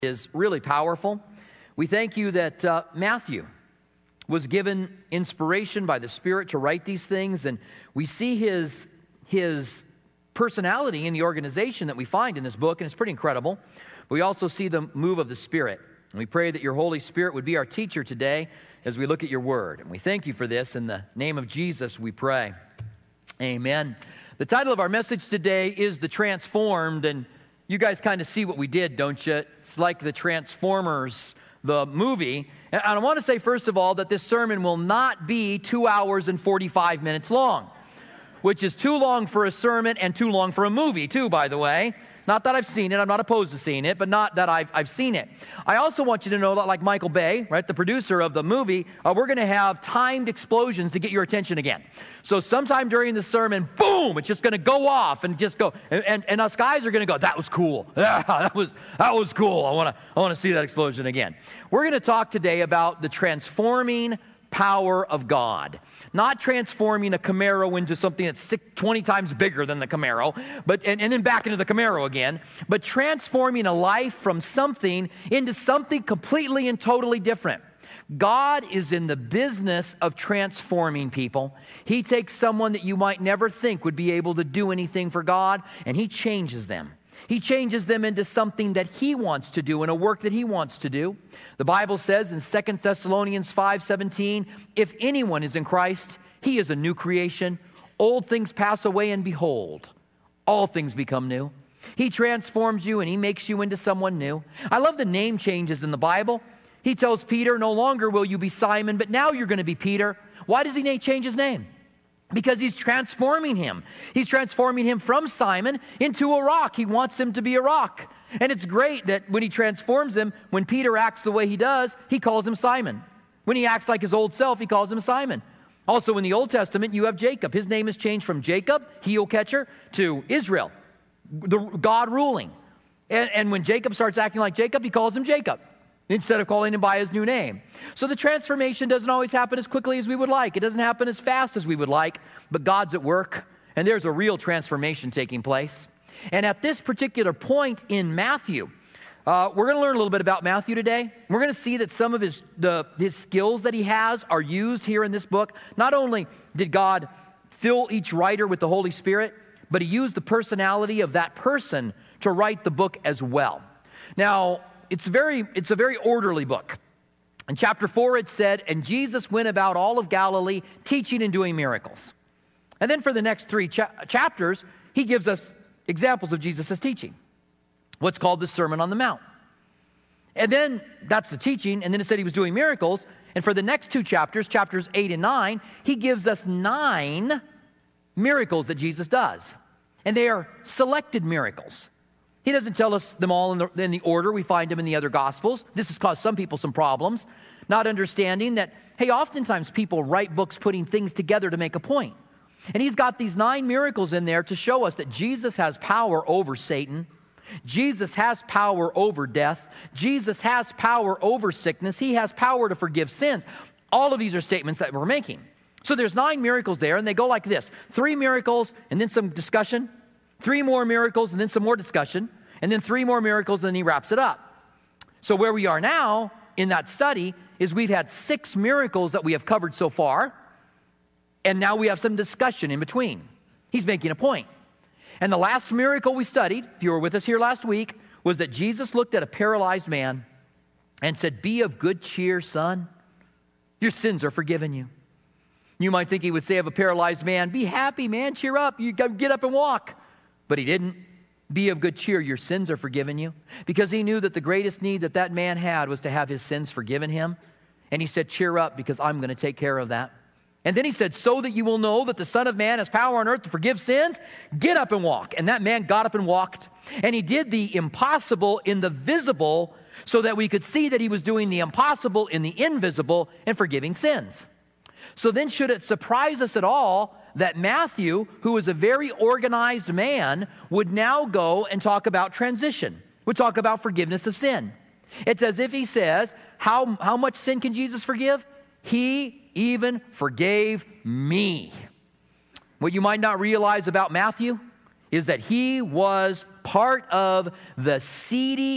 Is really powerful. We thank you that Matthew was given inspiration by the Spirit to write these things, and we see his personality in the organization that we find in this book, and it's pretty incredible. But we also see the move of the Spirit, and we pray that your Holy Spirit would be our teacher today as we look at your word. And we thank you for this. In the name of Jesus, we pray. Amen. The title of our message today is The Transformed, and you guys kind of see what we did, don't you? It's like the Transformers, the movie. And I want to say, first of all, that this sermon will not be 2 hours and 45 minutes long, which is too long for a sermon and too long for a movie, too, by the way. Not that I've seen it. I'm not opposed to seeing it, but not that I've seen it. I also want you to know that, like Michael Bay, right, the producer of the movie, we're going to have timed explosions to get your attention again. So sometime during the sermon, boom, it's just going to go off and just go. And us guys are going to go, that was cool. Yeah, that was cool. I want to see that explosion again. We're going to talk today about the transforming power of God. Not transforming a Camaro into something that's 20 times bigger than the Camaro, and then back into the Camaro again, but transforming a life from something into something completely and totally different. God is in the business of transforming people. He takes someone that you might never think would be able to do anything for God, and He changes them. He changes them into something that He wants to do and a work that He wants to do. The Bible says in 2 Thessalonians 5:17, if anyone is in Christ, he is a new creation. Old things pass away, and behold, all things become new. He transforms you and He makes you into someone new. I love the name changes in the Bible. He tells Peter, no longer will you be Simon, but now you're going to be Peter. Why does He change his name? Because He's transforming him. He's transforming him from Simon into a rock. He wants him to be a rock. And it's great that when He transforms him, when Peter acts the way he does, He calls him Simon. When he acts like his old self, He calls him Simon. Also in the Old Testament, you have Jacob. His name is changed from Jacob, heel catcher, to Israel, the God ruling. And when Jacob starts acting like Jacob, He calls him Jacob, instead of calling him by his new name. So the transformation doesn't always happen as quickly as we would like. It doesn't happen as fast as we would like, but God's at work, and there's a real transformation taking place. And at this particular point in Matthew, we're going to learn a little bit about Matthew today. We're going to see that some of his skills that he has are used here in this book. Not only did God fill each writer with the Holy Spirit, but He used the personality of that person to write the book as well. Now, it's a very orderly book. In chapter 4, it said, and Jesus went about all of Galilee, teaching and doing miracles. And then for the next 3 chapters, He gives us examples of Jesus' teaching, what's called the Sermon on the Mount. And then that's the teaching, and then it said He was doing miracles. And for the next 2 chapters, chapters 8 and 9, He gives us 9 miracles that Jesus does. And they are selected miracles. He doesn't tell us them all in the order we find them in the other Gospels. This has caused some people some problems, not understanding that, hey, oftentimes people write books putting things together to make a point. And He's got these 9 miracles in there to show us that Jesus has power over Satan. Jesus has power over death. Jesus has power over sickness. He has power to forgive sins. All of these are statements that we're making. So there's 9 miracles there, and they go like this. 3 miracles, and then some discussion. 3 more miracles, and then some more discussion, and then 3 more miracles, and then He wraps it up. So where we are now in that study is we've had 6 miracles that we have covered so far, and now we have some discussion in between. He's making a point. And the last miracle we studied, if you were with us here last week, was that Jesus looked at a paralyzed man and said, be of good cheer, son. Your sins are forgiven you. You might think He would say of a paralyzed man, be happy, man, cheer up, you get up and walk. But He didn't. Be of good cheer, your sins are forgiven you. Because He knew that the greatest need that man had was to have his sins forgiven him. And He said, cheer up, because I'm going to take care of that. And then He said, so that you will know that the Son of Man has power on earth to forgive sins, get up and walk. And that man got up and walked. And He did the impossible in the visible so that we could see that He was doing the impossible in the invisible and forgiving sins. So then should it surprise us at all that Matthew, who is a very organized man, would now go and talk about transition, would talk about forgiveness of sin? It's as if he says, how much sin can Jesus forgive? He even forgave me. What you might not realize about Matthew is that he was part of the seedy,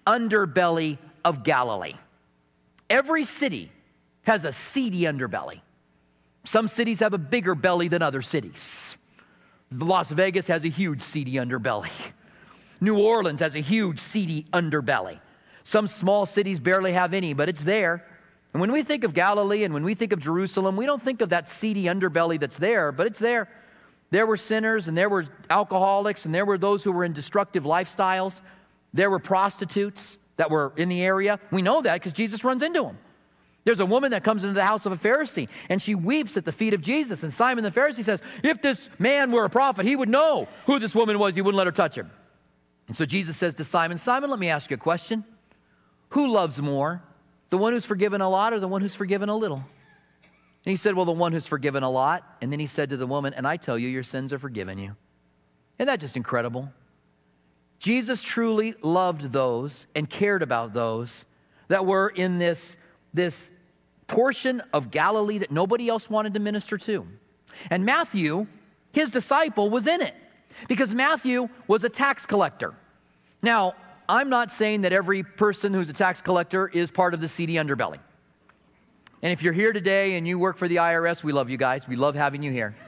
underbelly of Galilee. Every city has a seedy underbelly. Some cities have a bigger belly than other cities. Las Vegas has a huge seedy underbelly. New Orleans has a huge seedy underbelly. Some small cities barely have any, but it's there. And when we think of Galilee and when we think of Jerusalem, we don't think of that seedy underbelly that's there, but it's there. There were sinners, and there were alcoholics, and there were those who were in destructive lifestyles. There were prostitutes that were in the area. We know that because Jesus runs into them. There's a woman that comes into the house of a Pharisee, and she weeps at the feet of Jesus. And Simon the Pharisee says, if this man were a prophet, he would know who this woman was. He wouldn't let her touch him. And so Jesus says to Simon, Simon, let me ask you a question. Who loves more, the one who's forgiven a lot or the one who's forgiven a little? And he said, well, the one who's forgiven a lot. And then he said to the woman, and I tell you, your sins are forgiven you. Isn't that just incredible? Jesus truly loved those and cared about those that were in this portion of Galilee that nobody else wanted to minister to. And Matthew, his disciple, was in it because Matthew was a tax collector. Now, I'm not saying that every person who's a tax collector is part of the seedy underbelly. And if you're here today and you work for the IRS, we love you guys. We love having you here.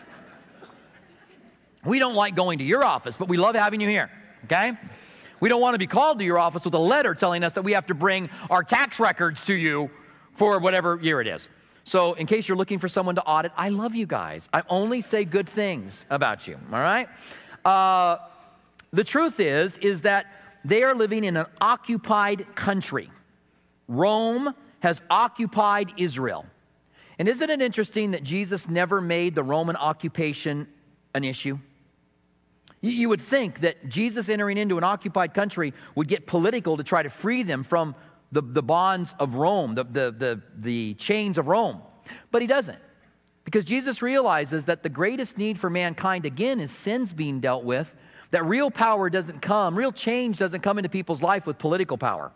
We don't like going to your office, but we love having you here, okay? We don't want to be called to your office with a letter telling us that we have to bring our tax records to you for whatever year it is. So in case you're looking for someone to audit, I love you guys. I only say good things about you, all right? The truth is that they are living in an occupied country. Rome has occupied Israel. And isn't it interesting that Jesus never made the Roman occupation an issue? You would think that Jesus entering into an occupied country would get political to try to free them from the bonds of Rome, the chains of Rome. But he doesn't. Because Jesus realizes that the greatest need for mankind, again, is sins being dealt with. That real power doesn't come, real change doesn't come into people's life with political power.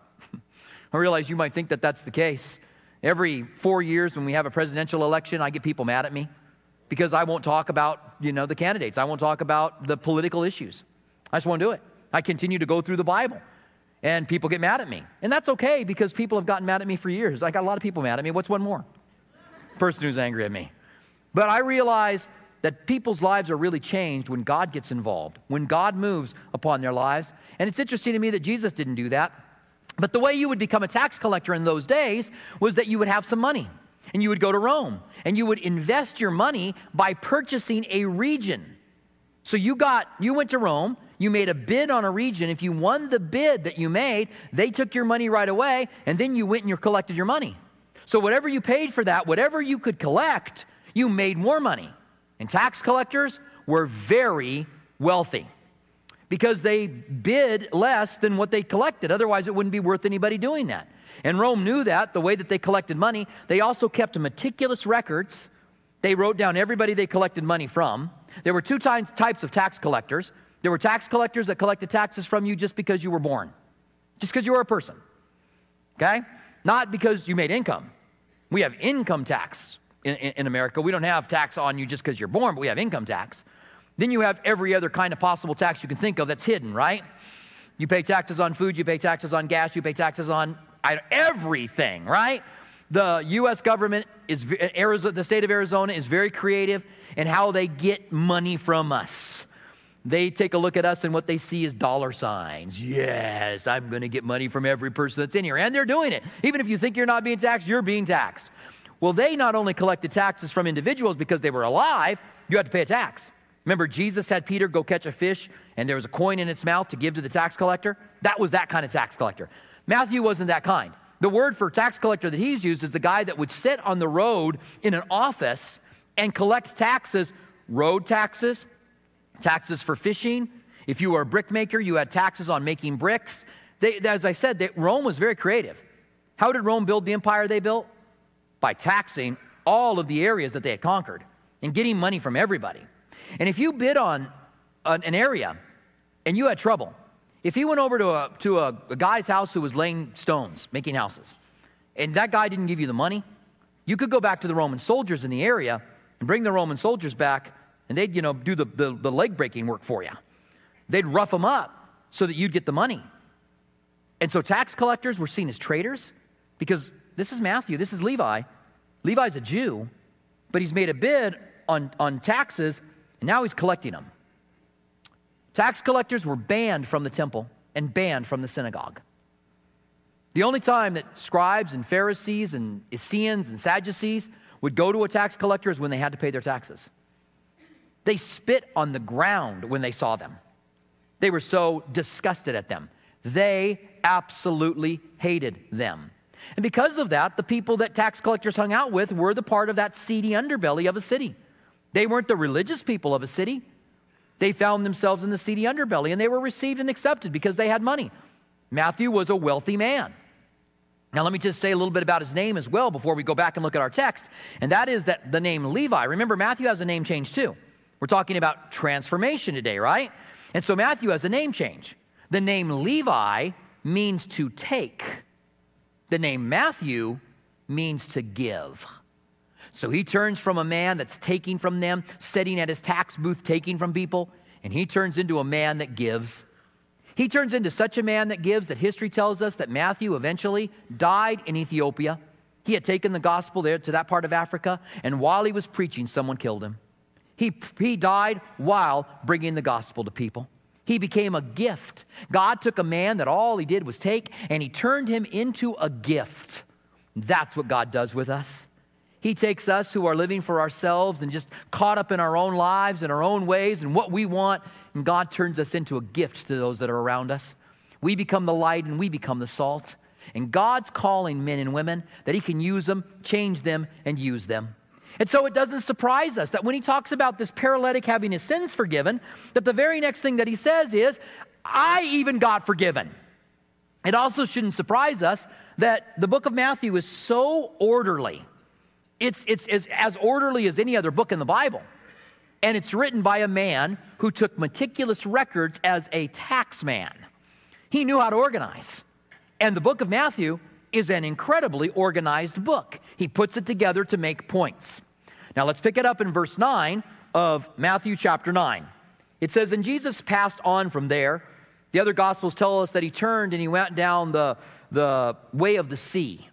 I realize you might think that that's the case. Every 4 years when we have a presidential election, I get people mad at me because I won't talk about, the candidates. I won't talk about the political issues. I just won't do it. I continue to go through the Bible, and people get mad at me. And that's okay because people have gotten mad at me for years. I got a lot of people mad at me. What's one more? Person who's angry at me. But I realize that people's lives are really changed when God gets involved, when God moves upon their lives. And it's interesting to me that Jesus didn't do that. But the way you would become a tax collector in those days was that you would have some money, and you would go to Rome, and you would invest your money by purchasing a region. So you went to Rome, you made a bid on a region. If you won the bid that you made, they took your money right away, and then you went and you collected your money. So whatever you paid for that, whatever you could collect, you made more money. And tax collectors were very wealthy because they bid less than what they collected. Otherwise, it wouldn't be worth anybody doing that. And Rome knew that, the way that they collected money. They also kept meticulous records. They wrote down everybody they collected money from. There were two types of tax collectors. There were tax collectors that collected taxes from you just because you were born, just because you were a person, okay? Not because you made income. We have income tax in America. We don't have tax on you just because you're born, but we have income tax. Then you have every other kind of possible tax you can think of that's hidden, right? You pay taxes on food, you pay taxes on gas, you pay taxes on everything, right? The U.S. government the state of Arizona is very creative in how they get money from us. They take a look at us and what they see is dollar signs. Yes, I'm going to get money from every person that's in here. And they're doing it. Even if you think you're not being taxed, you're being taxed. Well, they not only collected taxes from individuals because they were alive, you had to pay a tax. Remember, Jesus had Peter go catch a fish, and there was a coin in its mouth to give to the tax collector? That was that kind of tax collector. Matthew wasn't that kind. The word for tax collector that he's used is the guy that would sit on the road in an office and collect taxes, road taxes, taxes for fishing. If you were a brick maker, you had taxes on making bricks. As I said, Rome was very creative. How did Rome build the empire they built? By taxing all of the areas that they had conquered and getting money from everybody. And if you bid on an area and you had trouble, if he went over to a guy's house who was laying stones, making houses, and that guy didn't give you the money, you could go back to the Roman soldiers in the area and bring the Roman soldiers back, and they'd do the leg breaking work for you. They'd rough them up so that you'd get the money. And so tax collectors were seen as traitors because this is Matthew, this is Levi. Levi's a Jew, but he's made a bid on taxes, and now he's collecting them. Tax collectors were banned from the temple and banned from the synagogue. The only time that scribes and Pharisees and Essenes and Sadducees would go to a tax collector is when they had to pay their taxes. They spit on the ground when they saw them. They were so disgusted at them. They absolutely hated them. And because of that, the people that tax collectors hung out with were the part of that seedy underbelly of a city. They weren't the religious people of a city. They found themselves in the seedy underbelly, and they were received and accepted because they had money. Matthew was a wealthy man. Now, let me just say a little bit about his name as well before we go back and look at our text, and that is that the name Levi, remember Matthew has a name change too. We're talking about transformation today, right? And so Matthew has a name change. The name Levi means to take. The name Matthew means to give. So he turns from a man that's taking from them, sitting at his tax booth taking from people, and he turns into a man that gives. He turns into such a man that gives that history tells us that Matthew eventually died in Ethiopia. He had taken the gospel there to that part of Africa, and while he was preaching, someone killed him. He died while bringing the gospel to people. He became a gift. God took a man that all he did was take, and he turned him into a gift. That's what God does with us. He takes us who are living for ourselves and just caught up in our own lives and our own ways and what we want, and God turns us into a gift to those that are around us. We become the light and we become the salt. And God's calling men and women that he can use them, change them, and use them. And so it doesn't surprise us that when he talks about this paralytic having his sins forgiven, that the very next thing that he says is, I even got forgiven. It also shouldn't surprise us that the book of Matthew is so orderly. It's as orderly as any other book in the Bible. And it's written by a man who took meticulous records as a tax man. He knew how to organize. And the book of Matthew is an incredibly organized book. He puts it together to make points. Now let's pick it up in verse 9 of Matthew chapter 9. It says, and Jesus passed on from there. The other Gospels tell us that he turned and he went down the way of the sea.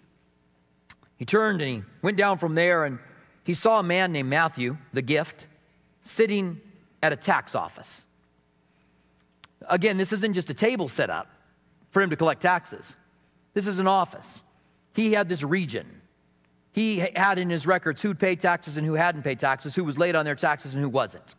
He turned and he went down from there, and he saw a man named Matthew, the gift, sitting at a tax office. Again, this isn't just a table set up for him to collect taxes. This is an office. He had this region. He had in his records who'd paid taxes and who hadn't paid taxes, who was late on their taxes and who wasn't.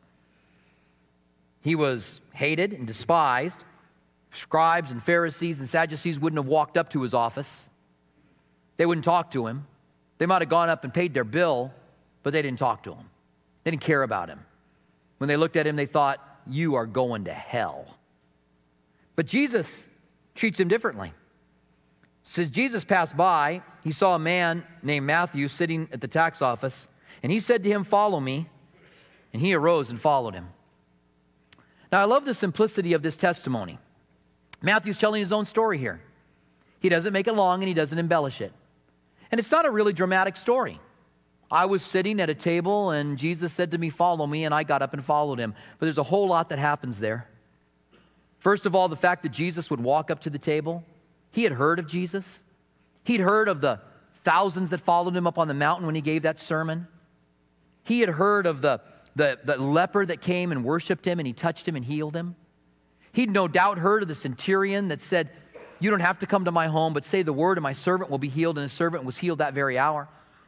He was hated and despised. Scribes and Pharisees and Sadducees wouldn't have walked up to his office. They wouldn't talk to him. They might have gone up and paid their bill, but they didn't talk to him. They didn't care about him. When they looked at him, they thought, you are going to hell. But Jesus treats him differently. Says Jesus passed by, he saw a man named Matthew sitting at the tax office, and he said to him, follow me. And he arose and followed him. Now, I love the simplicity of this testimony. Matthew's telling his own story here. He doesn't make it long and he doesn't embellish it. And it's not a really dramatic story. I was sitting at a table and Jesus said to me, follow me, and I got up and followed him. But there's a whole lot that happens there. First of all, the fact that Jesus would walk up to the table. He had heard of Jesus. He'd heard of the thousands that followed him up on the mountain when he gave that sermon. He had heard of the leper that came and worshiped him, and he touched him and healed him. He'd no doubt heard of the centurion that said, you don't have to come to my home, but say the word and my servant will be healed, and his servant was healed that very hour.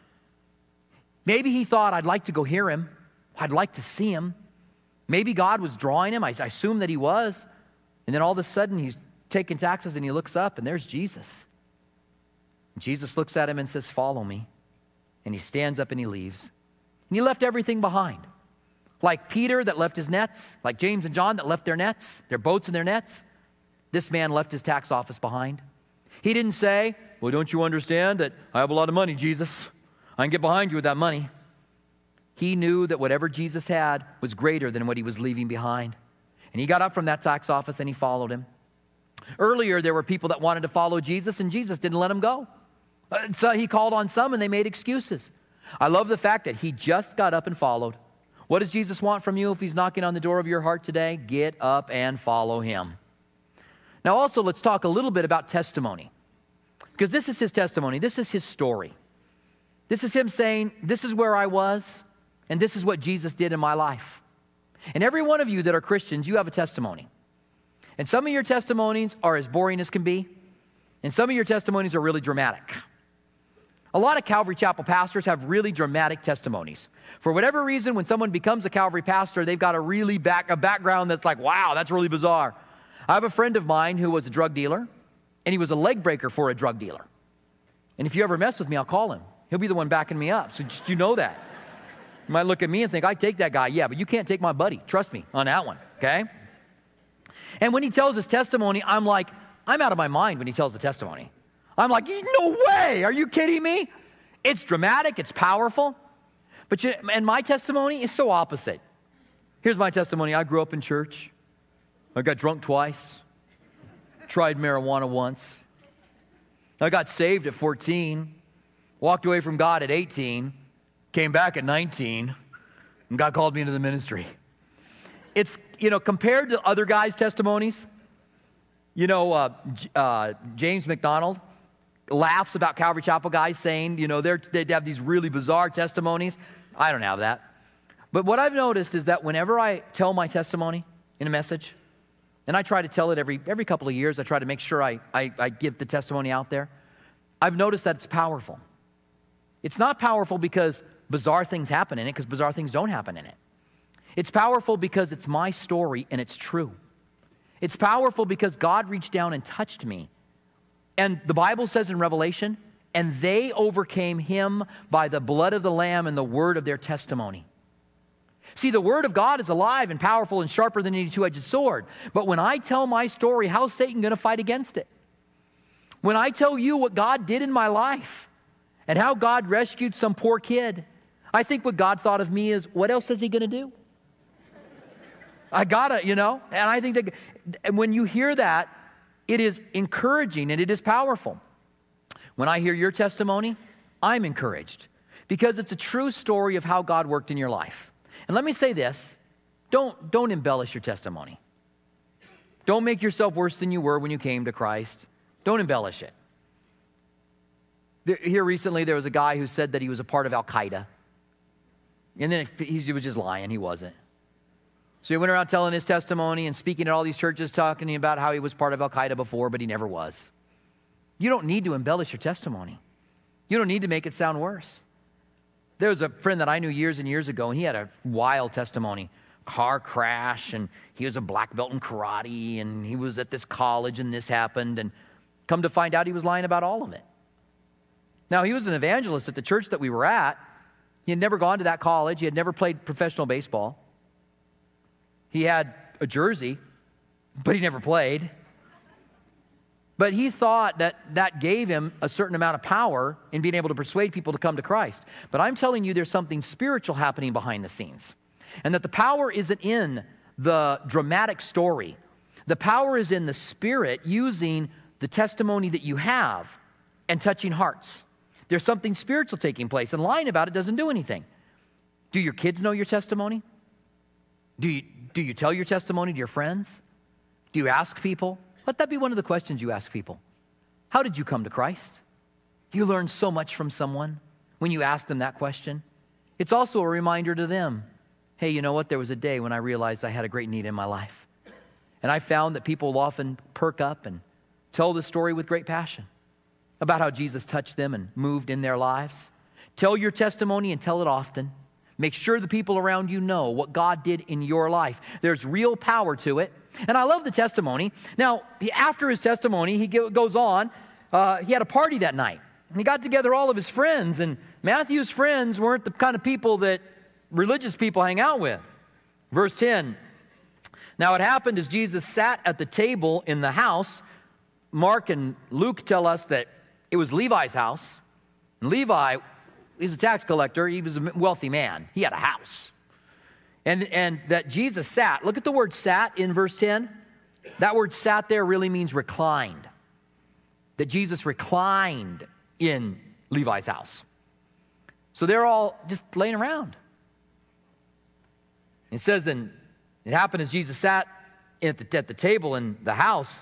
Maybe he thought, I'd like to go hear him. I'd like to see him. Maybe God was drawing him. I assume that he was. And then all of a sudden he's taking taxes and he looks up and there's Jesus. Jesus looks at him and says, follow me. And he stands up and he leaves. And he left everything behind. Like Peter that left his nets, like James and John that left their nets, their boats and their nets. This man left his tax office behind. He didn't say, well, don't you understand that I have a lot of money, Jesus? I can get behind you with that money. He knew that whatever Jesus had was greater than what he was leaving behind. And he got up from that tax office and he followed him. Earlier, there were people that wanted to follow Jesus, and Jesus didn't let them go. So he called on some, and they made excuses. I love the fact that he just got up and followed. What does Jesus want from you if he's knocking on the door of your heart today? Get up and follow him. Now also, let's talk a little bit about testimony, because this is his testimony. This is his story. This is him saying, this is where I was, and this is what Jesus did in my life. And every one of you that are Christians, you have a testimony. And some of your testimonies are as boring as can be, and some of your testimonies are really dramatic. A lot of Calvary Chapel pastors have really dramatic testimonies. For whatever reason, when someone becomes a Calvary pastor, they've got a background that's like, wow, that's really bizarre. I have a friend of mine who was a drug dealer, and he was a leg breaker for a drug dealer. And if you ever mess with me, I'll call him. He'll be the one backing me up, so just you know that. You might look at me and think, I take that guy. Yeah, but you can't take my buddy. Trust me on that one, okay? And when he tells his testimony, I'm like, I'm out of my mind when he tells the testimony. I'm like, no way. Are you kidding me? It's dramatic. It's powerful. And my testimony is so opposite. Here's my testimony. I grew up in church. I got drunk twice. Tried marijuana once. I got saved at 14. Walked away from God at 18. Came back at 19. And God called me into the ministry. It's, compared to other guys' testimonies, James McDonald laughs about Calvary Chapel guys saying, they have these really bizarre testimonies. I don't have that. But what I've noticed is that whenever I tell my testimony in a message, and I try to tell it every couple of years, I try to make sure I give the testimony out there, I've noticed that it's powerful. It's not powerful because bizarre things happen in it, because bizarre things don't happen in it. It's powerful because it's my story and it's true. It's powerful because God reached down and touched me. And the Bible says in Revelation, and they overcame him by the blood of the Lamb and the word of their testimony. See, the word of God is alive and powerful and sharper than any two-edged sword. But when I tell my story, how's Satan going to fight against it? When I tell you what God did in my life and how God rescued some poor kid, I think what God thought of me is, what else is he going to do? I gotta, and I think that when you hear that, it is encouraging and it is powerful. When I hear your testimony, I'm encouraged because it's a true story of how God worked in your life. And let me say this, don't embellish your testimony. Don't make yourself worse than you were when you came to Christ. Don't embellish it. Here recently, there was a guy who said that he was a part of Al-Qaeda. And then he was just lying, he wasn't. So he went around telling his testimony and speaking at all these churches, talking about how he was part of Al-Qaeda before, but he never was. You don't need to embellish your testimony. You don't need to make it sound worse. There was a friend that I knew years and years ago, and he had a wild testimony. Car crash, and he was a black belt in karate, and he was at this college, and this happened, and come to find out he was lying about all of it. Now, he was an evangelist at the church that we were at. He had never gone to that college. He had never played professional baseball. He had a jersey, but he never played. But he thought that gave him a certain amount of power in being able to persuade people to come to Christ. But I'm telling you, there's something spiritual happening behind the scenes. And that the power isn't in the dramatic story. The power is in the Spirit using the testimony that you have and touching hearts. There's something spiritual taking place, and lying about it doesn't do anything. Do your kids know your testimony? Do you tell your testimony to your friends? Do you ask people? Let that be one of the questions you ask people. How did you come to Christ? You learn so much from someone when you ask them that question. It's also a reminder to them, hey, you know what? There was a day when I realized I had a great need in my life. And I found that people often perk up and tell the story with great passion about how Jesus touched them and moved in their lives. Tell your testimony and tell it often. Make sure the people around you know what God did in your life. There's real power to it. And I love the testimony. Now, after his testimony, he goes on. He had a party that night. He got together all of his friends. And Matthew's friends weren't the kind of people that religious people hang out with. Verse 10. Now, it happened as Jesus sat at the table in the house. Mark and Luke tell us that it was Levi's house. And Levi, he's a tax collector. He was a wealthy man. He had a house. And that Jesus sat. Look at the word sat in verse 10. That word sat there really means reclined. That Jesus reclined in Levi's house. So they're all just laying around. It says, and it happened as Jesus sat at the table in the house,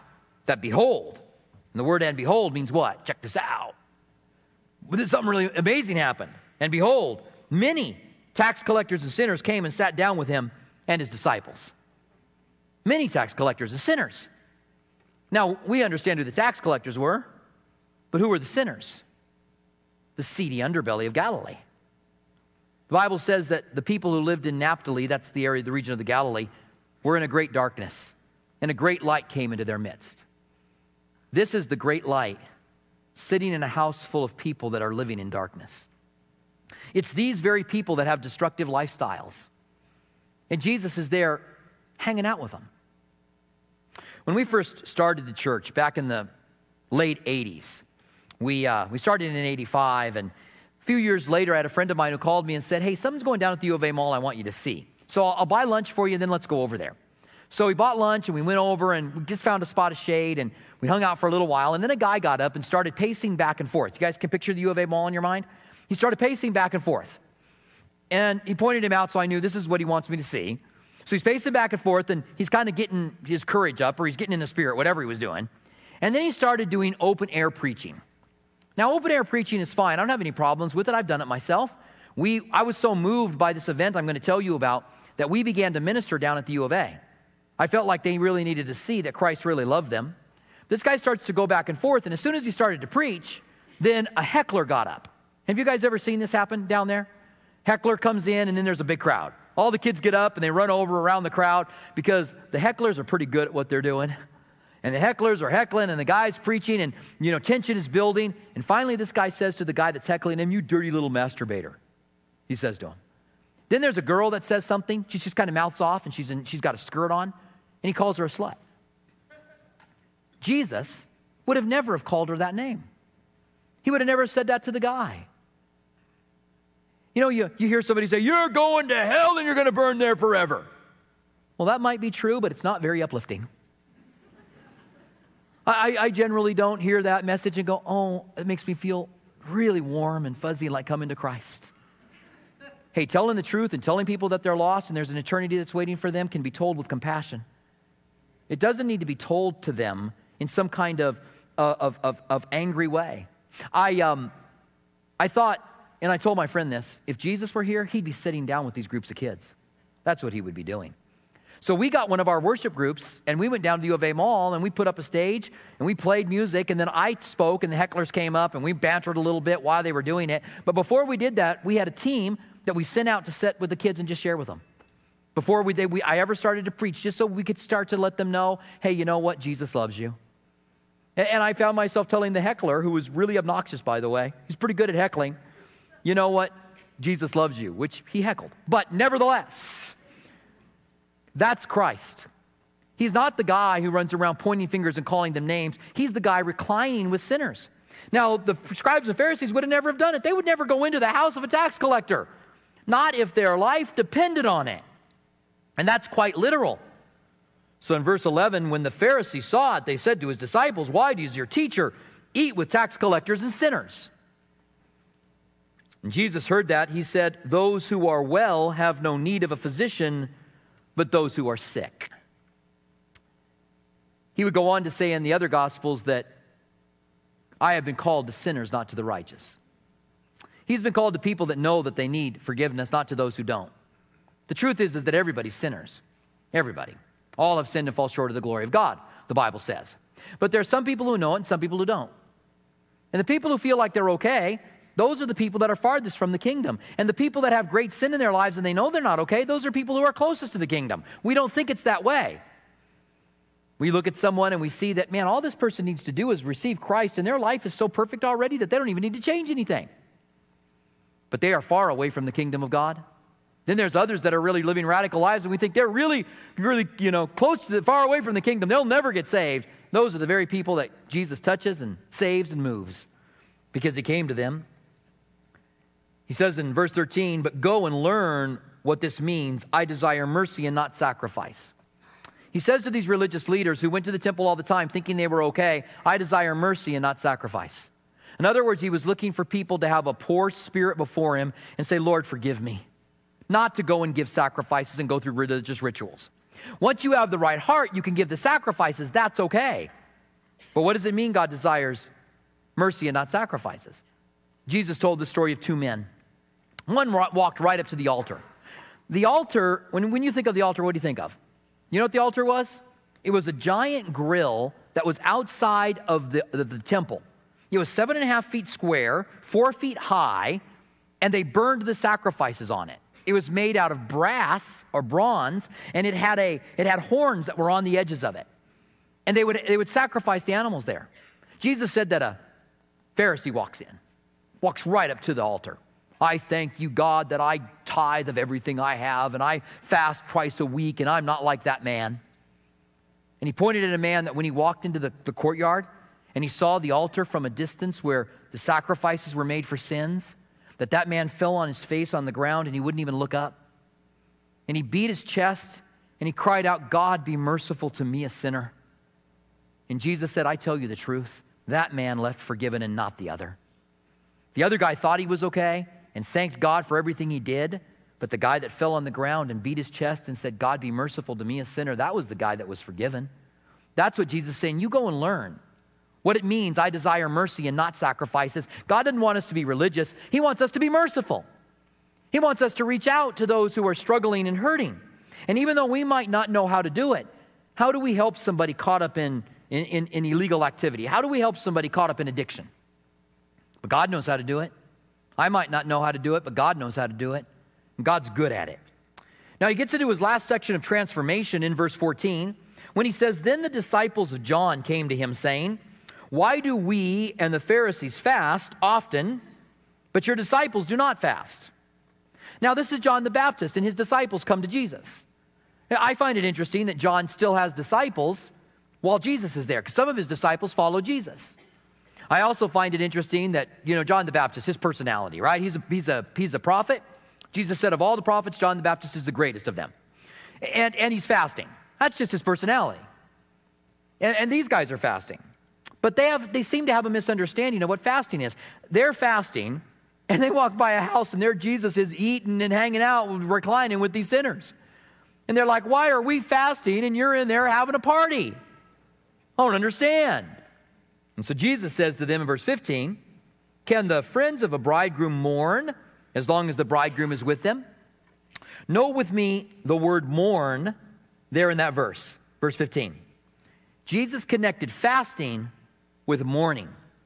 that behold, and the word and behold means what? Check this out. But something really amazing happened. And behold, many tax collectors and sinners came and sat down with him and his disciples. Many tax collectors and sinners. Now, we understand who the tax collectors were, but who were the sinners? The seedy underbelly of Galilee. The Bible says that the people who lived in Naphtali, that's the area, the region of the Galilee, were in a great darkness, and a great light came into their midst. This is the great light sitting in a house full of people that are living in darkness. It's these very people that have destructive lifestyles. And Jesus is there hanging out with them. When we first started the church back in the late 80s, we started in 85, and a few years later I had a friend of mine who called me and said, hey, something's going down at the U of A Mall I want you to see. So I'll buy lunch for you, then let's go over there. So we bought lunch, and we went over, and we just found a spot of shade, and we hung out for a little while, and then a guy got up and started pacing back and forth. You guys can picture the U of A Mall in your mind? He started pacing back and forth. And he pointed him out, so I knew this is what he wants me to see. So he's pacing back and forth, and he's kind of getting his courage up, or he's getting in the spirit, whatever he was doing. And then he started doing open-air preaching. Now, open-air preaching is fine. I don't have any problems with it. I've done it myself. I was so moved by this event I'm going to tell you about that we began to minister down at the U of A. I felt like they really needed to see that Christ really loved them. This guy starts to go back and forth, and as soon as he started to preach, then a heckler got up. Have you guys ever seen this happen down there? Heckler comes in, and then there's a big crowd. All the kids get up, and they run over around the crowd because the hecklers are pretty good at what they're doing. And the hecklers are heckling, and the guy's preaching, and, tension is building. And finally, this guy says to the guy that's heckling him, you dirty little masturbator, he says to him. Then there's a girl that says something. She just kind of mouths off, and she's got a skirt on, and he calls her a slut. Jesus would have never have called her that name. He would have never said that to the guy. You hear somebody say, you're going to hell and you're going to burn there forever. Well, that might be true, but it's not very uplifting. I generally don't hear that message and go, oh, it makes me feel really warm and fuzzy like coming to Christ. Hey, telling the truth and telling people that they're lost and there's an eternity that's waiting for them can be told with compassion. It doesn't need to be told to them in some kind of angry way. I thought, and I told my friend this, if Jesus were here, he'd be sitting down with these groups of kids. That's what he would be doing. So we got one of our worship groups, and we went down to the U of A Mall, and we put up a stage, and we played music, and then I spoke, and the hecklers came up, and we bantered a little bit while they were doing it. But before we did that, we had a team that we sent out to sit with the kids and just share with them. Before I ever started to preach, just so we could start to let them know, hey, you know what? Jesus loves you. And I found myself telling the heckler, who was really obnoxious, by the way, he's pretty good at heckling, you know what? Jesus loves you, which he heckled. But nevertheless, that's Christ. He's not the guy who runs around pointing fingers and calling them names. He's the guy reclining with sinners. Now, the scribes and Pharisees would have never have done it. They would never go into the house of a tax collector, not if their life depended on it. And that's quite literal. So in verse 11, when the Pharisees saw it, they said to his disciples, why does your teacher eat with tax collectors and sinners? And Jesus heard that. He said, those who are well have no need of a physician, but those who are sick. He would go on to say in the other Gospels that I have been called to sinners, not to the righteous. He's been called to people that know that they need forgiveness, not to those who don't. The truth is that everybody's sinners. Everybody. All have sinned and fall short of the glory of God, the Bible says. But there are some people who know it and some people who don't. And the people who feel like they're okay, those are the people that are farthest from the kingdom. And the people that have great sin in their lives and they know they're not okay, those are people who are closest to the kingdom. We don't think it's that way. We look at someone and we see that, man, all this person needs to do is receive Christ, and their life is so perfect already that they don't even need to change anything. But they are far away from the kingdom of God. Then there's others that are really living radical lives, and we think they're really, really, close to, far away from the kingdom. They'll never get saved. Those are the very people that Jesus touches and saves and moves because he came to them. He says in verse 13, but go and learn what this means. I desire mercy and not sacrifice. He says to these religious leaders who went to the temple all the time thinking they were okay, I desire mercy and not sacrifice. In other words, he was looking for people to have a poor spirit before him and say, Lord, forgive me. Not to go and give sacrifices and go through religious rituals. Once you have the right heart, you can give the sacrifices. That's okay. But what does it mean God desires mercy and not sacrifices? Jesus told the story of two men. One walked right up to the altar. The altar, when you think of the altar, what do you think of? You know what the altar was? It was a giant grill that was outside of the temple. It was 7.5 feet square, 4 feet high, and they burned the sacrifices on it. It was made out of brass or bronze, and it had horns that were on the edges of it. And they would sacrifice the animals there. Jesus said that a Pharisee walks right up to the altar. I thank you, God, that I tithe of everything I have, and I fast twice a week, and I'm not like that man. And he pointed at a man that when he walked into the courtyard, and he saw the altar from a distance where the sacrifices were made for sins, that man fell on his face on the ground, and he wouldn't even look up. And he beat his chest, and he cried out, God, be merciful to me, a sinner. And Jesus said, I tell you the truth, that man left forgiven and not the other. The other guy thought he was okay and thanked God for everything he did, but the guy that fell on the ground and beat his chest and said, God, be merciful to me, a sinner, that was the guy that was forgiven. That's what Jesus is saying. You go and learn what it means, I desire mercy and not sacrifices. God doesn't want us to be religious. He wants us to be merciful. He wants us to reach out to those who are struggling and hurting. And even though we might not know how to do it, how do we help somebody caught up in illegal activity? How do we help somebody caught up in addiction? But God knows how to do it. I might not know how to do it, but God knows how to do it. And God's good at it. Now he gets into his last section of transformation in verse 14 when he says, Then the disciples of John came to him saying, Why do we and the Pharisees fast often, but your disciples do not fast? Now this is John the Baptist and his disciples come to Jesus. I find it interesting that John still has disciples while Jesus is there, because some of his disciples follow Jesus. I also find it interesting that, John the Baptist, his personality, right? He's a prophet. Jesus said of all the prophets, John the Baptist is the greatest of them. And he's fasting. That's just his personality. And these guys are fasting. But they seem to have a misunderstanding of what fasting is. They're fasting, and they walk by a house, and there Jesus is eating and hanging out, reclining with these sinners. And they're like, why are we fasting, and you're in there having a party? I don't understand. And so Jesus says to them in verse 15, Can the friends of a bridegroom mourn as long as the bridegroom is with them? Note with me the word mourn there in that verse 15. Jesus connected fasting with mourning.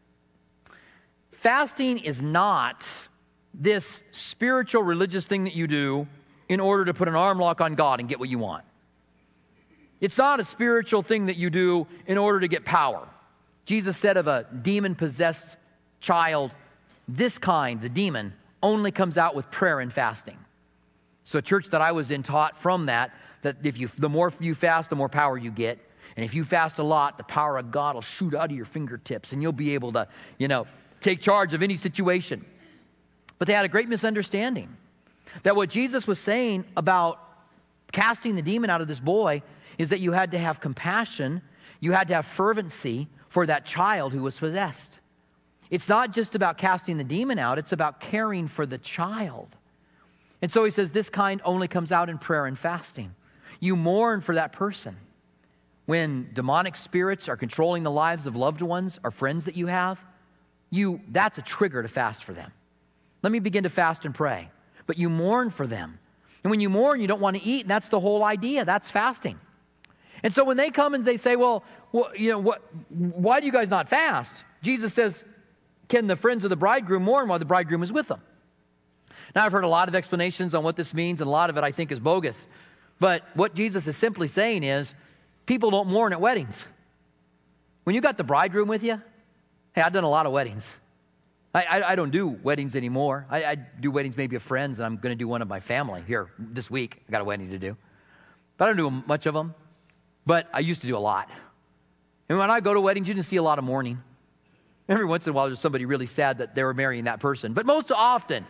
Fasting is not this spiritual religious thing that you do in order to put an arm lock on God and get what you want. It's not a spiritual thing that you do in order to get power. Jesus said of a demon-possessed child, this kind, the demon, only comes out with prayer and fasting. So a church that I was in taught from that the more you fast, the more power you get. And if you fast a lot, the power of God will shoot out of your fingertips and you'll be able to, take charge of any situation. But they had a great misunderstanding that what Jesus was saying about casting the demon out of this boy is that you had to have compassion, you had to have fervency for that child who was possessed. It's not just about casting the demon out, it's about caring for the child. And so he says this kind only comes out in prayer and fasting. You mourn for that person. When demonic spirits are controlling the lives of loved ones or friends that you have, that's a trigger to fast for them. Let me begin to fast and pray. But you mourn for them. And when you mourn, you don't want to eat, and that's the whole idea. That's fasting. And so when they come and they say, why do you guys not fast? Jesus says, can the friends of the bridegroom mourn while the bridegroom is with them? Now, I've heard a lot of explanations on what this means, and a lot of it I think is bogus. But what Jesus is simply saying is, people don't mourn at weddings. When you got the bridegroom with you, hey, I've done a lot of weddings. I don't do weddings anymore. I do weddings maybe of friends, and I'm going to do one of my family here this week. I got a wedding to do. But I don't do much of them. But I used to do a lot. And when I go to weddings, you didn't see a lot of mourning. Every once in a while, there's somebody really sad that they were marrying that person. But most often,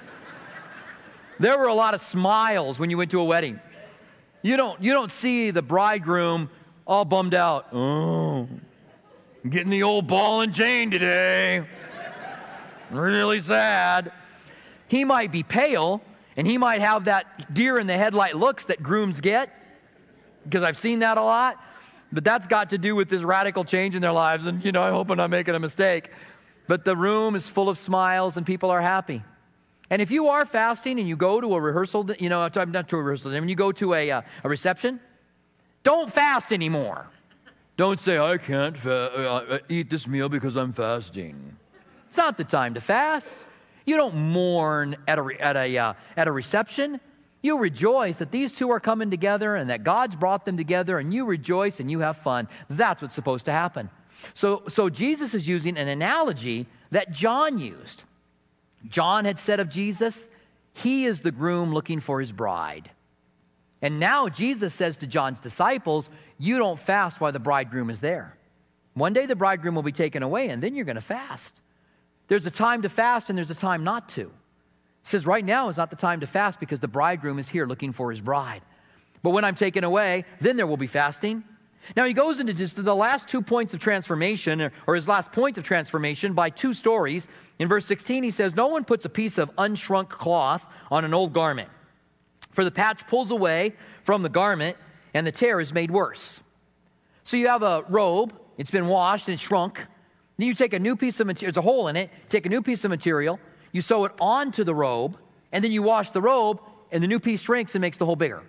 there were a lot of smiles when you went to a wedding. You don't see the bridegroom all bummed out. Oh, I'm getting the old ball and chain today. Really sad. He might be pale, and he might have that deer in the headlight looks that grooms get, because I've seen that a lot. But that's got to do with this radical change in their lives. And, I hope I'm not making a mistake. But the room is full of smiles and people are happy. And if you are fasting and you go to a rehearsal, not to a rehearsal, when you go to a reception, don't fast anymore. Don't say, I can't eat this meal because I'm fasting. It's not the time to fast. You don't mourn at a reception. You rejoice that these two are coming together and that God's brought them together, and you rejoice and you have fun. That's what's supposed to happen. So Jesus is using an analogy that John used. John had said of Jesus, he is the groom looking for his bride. And now Jesus says to John's disciples, you don't fast while the bridegroom is there. One day the bridegroom will be taken away, and then you're going to fast. There's a time to fast and there's a time not to. He says right now is not the time to fast because the bridegroom is here looking for his bride. But when I'm taken away, then there will be fasting. Now he goes into just the last 2 points of transformation, or his last point of transformation, by two stories. In verse 16 he says, no one puts a piece of unshrunk cloth on an old garment, for the patch pulls away from the garment and the tear is made worse. So you have a robe, it's been washed and it's shrunk. Then you take a new piece of material, there's a hole in it, take a new piece of material, you sew it onto the robe, and then you wash the robe, and the new piece shrinks and makes the hole bigger.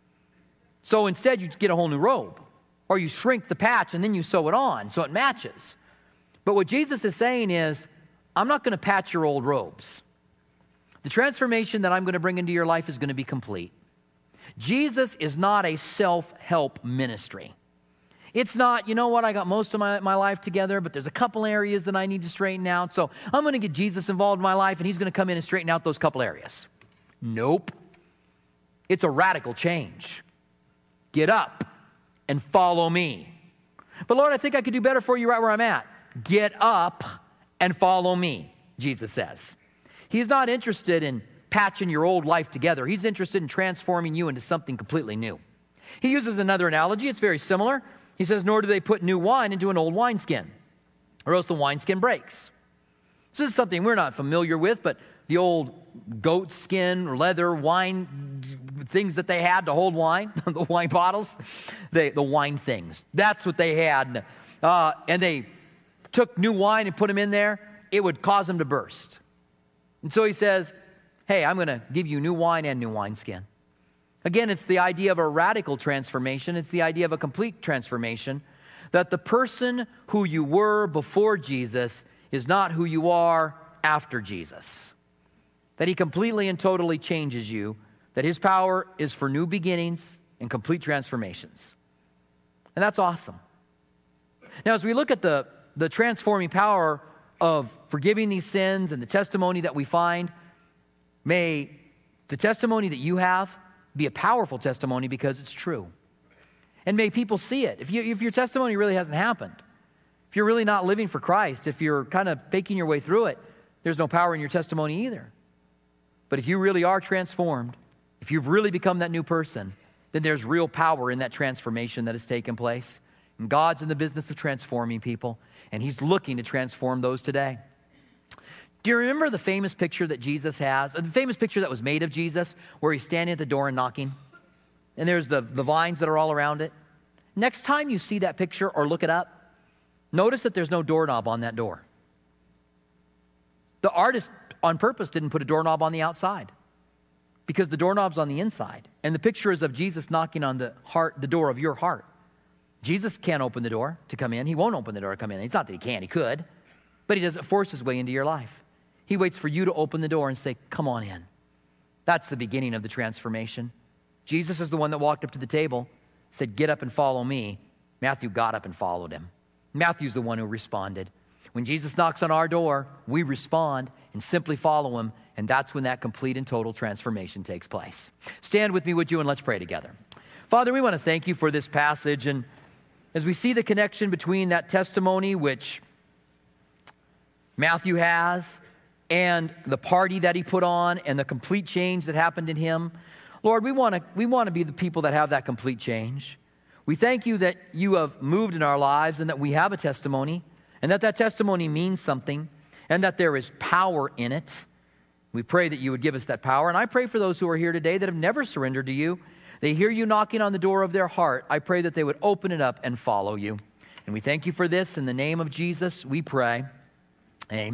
So instead you get a whole new robe. Or you shrink the patch and then you sew it on so it matches. But what Jesus is saying is, I'm not going to patch your old robes. The transformation that I'm going to bring into your life is going to be complete. Jesus is not a self-help ministry. It's not, I got most of my life together, but there's a couple areas that I need to straighten out. So I'm going to get Jesus involved in my life and he's going to come in and straighten out those couple areas. Nope. It's a radical change. Get up and follow me. But Lord, I think I could do better for you right where I'm at. Get up and follow me, Jesus says. He's not interested in patching your old life together. He's interested in transforming you into something completely new. He uses another analogy. It's very similar. He says, nor do they put new wine into an old wineskin, or else the wineskin breaks. So this is something we're not familiar with, but the old goat skin, leather, wine things that they had to hold wine, the wine bottles, the wine things. That's what they had. And they took new wine and put them in there. It would cause them to burst. And so he says, hey, I'm going to give you new wine and new wineskin. Again, it's the idea of a radical transformation. It's the idea of a complete transformation, that the person who you were before Jesus is not who you are after Jesus. That he completely and totally changes you, that his power is for new beginnings and complete transformations. And that's awesome. Now, as we look at the transforming power of forgiving these sins and the testimony that we find, may the testimony that you have be a powerful testimony because it's true. And may people see it. If your testimony really hasn't happened, if you're really not living for Christ, if you're kind of faking your way through it, there's no power in your testimony either. But if you really are transformed, if you've really become that new person, then there's real power in that transformation that has taken place. And God's in the business of transforming people, and he's looking to transform those today. Do you remember the famous picture that Jesus has, the famous picture that was made of Jesus, where he's standing at the door and knocking? And there's the vines that are all around it. Next time you see that picture or look it up, notice that there's no doorknob on that door. The artist on purpose didn't put a doorknob on the outside because the doorknob's on the inside. And the picture is of Jesus knocking on the door of your heart. Jesus can't open the door to come in. He won't open the door to come in. It's not that he can't, he could, but he doesn't force his way into your life. He waits for you to open the door and say, come on in. That's the beginning of the transformation. Jesus is the one that walked up to the table, said, get up and follow me. Matthew got up and followed him. Matthew's the one who responded. When Jesus knocks on our door, we respond and simply follow him, and that's when that complete and total transformation takes place. Stand with me, would you, and let's pray together. Father, we want to thank you for this passage, and as we see the connection between that testimony which Matthew has and the party that he put on and the complete change that happened in him, Lord, we want to be the people that have that complete change. We thank you that you have moved in our lives and that we have a testimony, and that testimony means something, and that there is power in it. We pray that you would give us that power. And I pray for those who are here today that have never surrendered to you, they hear you knocking on the door of their heart, I pray that they would open it up and follow you. And we thank you for this. In the name of Jesus, we pray. Amen.